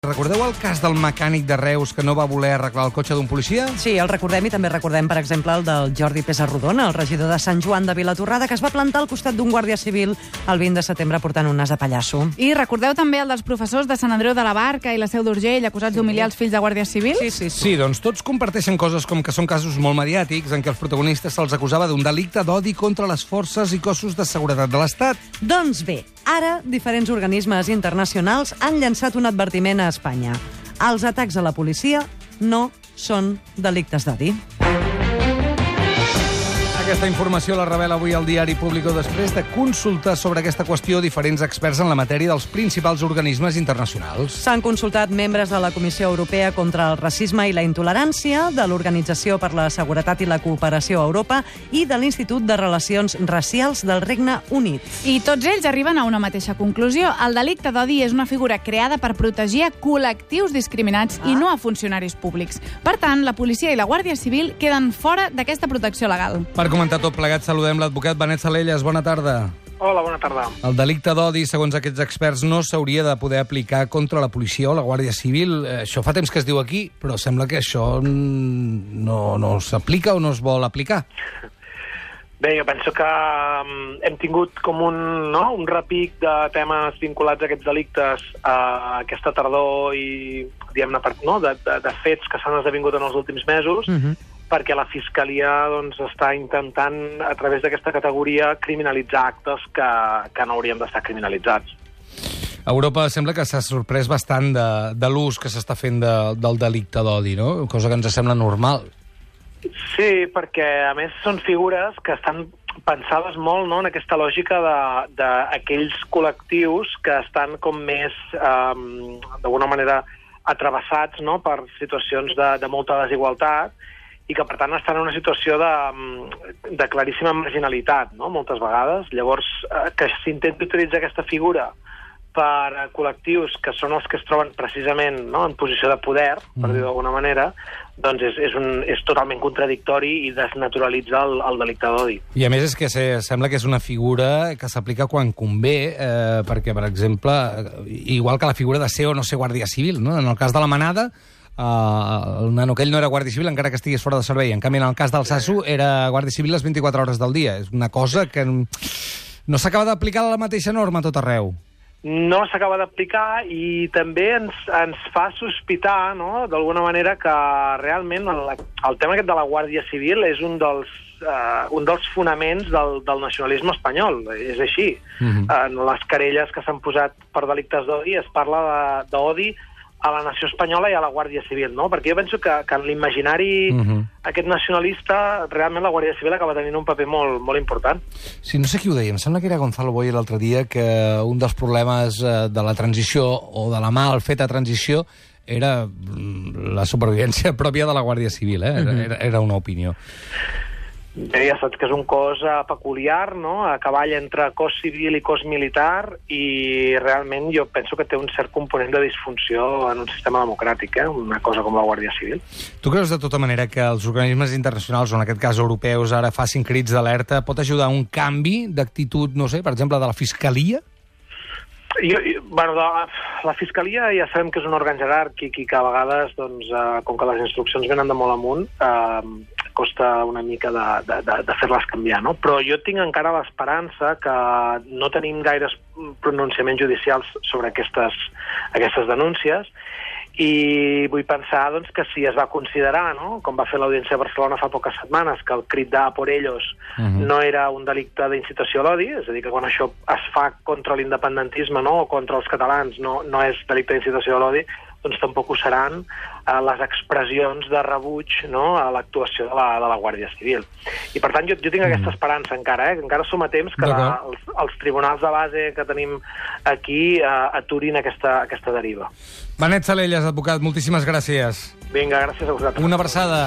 Recordeu el cas del mecànic de Reus que no va voler arreglar el cotxe d'un policia? Sí, el recordem i també recordem, per exemple, el del Jordi Pesarrodona, el regidor de Sant Joan de Vilatorrada, que es va plantar al costat d'un guàrdia civil el 20 de setembre portant un nas de pallasso. I recordeu també el dels professors de Sant Andreu de la Barca i la Seu d'Urgell acusats d'humiliar els fills de guàrdies civils? Sí, doncs tots comparteixen coses com que són casos molt mediàtics en què els protagonistes se'ls acusava d'un delicte d'odi contra les forces i cossos de seguretat de l'Estat. Doncs bé, ara diferents organismes internacionals han llançat un advertiment a Espanya. Els atacs a la policia no són delictes d'odi. Aquesta informació la revela avui al diari Público després de consultar sobre aquesta qüestió diferents experts en la matèria dels principals organismes internacionals. S'han consultat membres de la Comissió Europea contra el Racisme i la Intolerància, de l'Organització per la Seguretat i la Cooperació a Europa i de l'Institut de Relacions Racials del Regne Unit. I tots ells arriben a una mateixa conclusió. El delicte d'odi és una figura creada per protegir a col·lectius discriminats i no a funcionaris públics. Per tant, la policia i la Guàrdia Civil queden fora d'aquesta protecció legal. Per comentar tot plegat, saludem l'advocat Benet Salellas. Bona tarda. Hola, bona tarda. El delicte d'odi, segons aquests experts, no s'hauria de poder aplicar contra la policia o la Guàrdia Civil. Això fa temps que es diu aquí, però sembla que això no s'aplica o no es vol aplicar. Bé, jo penso que hem tingut com un repic de temes vinculats a aquests delictes aquesta tardor i, diguem-ne, de fets que s'han esdevingut en els últims mesos, perquè la Fiscalia està intentant, a través d'aquesta categoria, criminalitzar actes que no haurien d'estar criminalitzats. Europa sembla que s'ha sorprès bastant de l'ús que s'està fent del delicte d'odi, no? Cosa que ens sembla normal. Sí, perquè a més són figures que estan pensades molt, no?, en aquesta lògica d'aquells col·lectius que estan com més, d'alguna manera, atravessats, no?, per situacions de molta desigualtat i que, per tant, estan en una situació de claríssima marginalitat, no?, moltes vegades. Llavors, que s'intenti utilitzar aquesta figura per col·lectius que són els que es troben precisament, no?, en posició de poder, per dir-ho d'alguna manera, doncs és totalment contradictori i desnaturalitza el delicte d'odi. I a més és que sembla que és una figura que s'aplica quan convé, perquè, per exemple, igual que la figura de ser o no ser guàrdia civil, no? En el cas de la Manada, el nano aquell no era guàrdia civil encara que estigués fora de servei. En canvi, en el cas del Sasso, era guàrdia civil les 24 hores del dia. És una cosa que no s'acaba d'aplicar la mateixa norma a tot arreu. No s'acaba d'aplicar i també ens fa sospitar, no?, d'alguna manera, que realment el tema aquest de la Guàrdia Civil és un dels fonaments del nacionalisme espanyol. És així. En les querelles que s'han posat per delictes d'odi es parla d'odi a la nació espanyola i a la Guàrdia Civil, no? Perquè jo penso que en l'imaginari aquest nacionalista, realment la Guàrdia Civil acaba tenint un paper molt, molt important. Sí, no sé qui ho deia, em sembla que era Gonzalo Boye l'altre dia, que un dels problemes de la transició o de la mal feta transició era la supervivència pròpia de la Guàrdia Civil, era una opinió. Bé, ja saps que és un cos peculiar, no?, a cavall entre cos civil i cos militar, i realment jo penso que té un cert component de disfunció en un sistema democràtic, una cosa com la Guàrdia Civil. Tu creus de tota manera que els organismes internacionals, o en aquest cas europeus, ara facin crits d'alerta? Pot ajudar a un canvi d'actitud, no sé, per exemple, de la Fiscalia? La Fiscalia ja sabem que és un òrgan jeràrquic i que a vegades, com que les instruccions venen de molt amunt, costa una mica de fer-les canviar, no? Però jo tinc encara l'esperança que no tenim gaires pronunciaments judicials sobre aquestes denúncies, i vull pensar que si es va considerar, no?, com va fer l'Audiència de Barcelona fa poques setmanes, que el crit de por ellos no era un delicte d'incitació a l'odi, és a dir, que quan això es fa contra l'independentisme, no?, o contra els catalans, no és delicte d'incitació a l'odi, doncs tampoc ho seran les expressions de rebuig, no?, a l'actuació de la Guàrdia Civil. I, per tant, jo tinc aquesta esperança encara, que encara som a temps que els tribunals de base que tenim aquí aturin aquesta deriva. Benet Salellas, advocat, moltíssimes gràcies. Vinga, gràcies a vosaltres. Una abraçada.